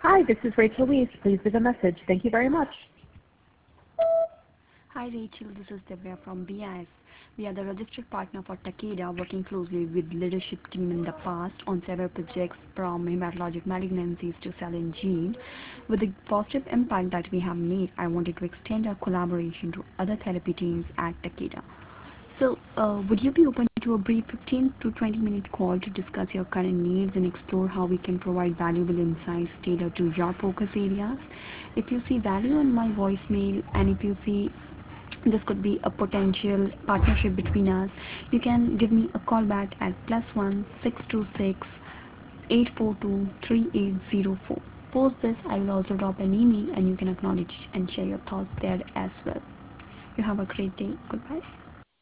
Hi, this is Rachel Weiss. Please leave a message. Thank you very much. Hi Rachel, this is Divya from BIS. We are the registered partner for Takeda, working closely with leadership team in the past on several projects from hematologic malignancies to cell and gene. With the positive impact that we have made, I wanted to extend our collaboration to other therapy teams at Takeda. Would you be open to a brief 15 to 20-minute call to discuss your current needs and explore how we can provide valuable insights tailored to your focus areas? If you see value in my voicemail and if you see this could be a potential partnership between us, you can give me a call back at +1 626 842 3804. Post this, I will also drop an email and you can acknowledge and share your thoughts there as well. You have a great day. Goodbye.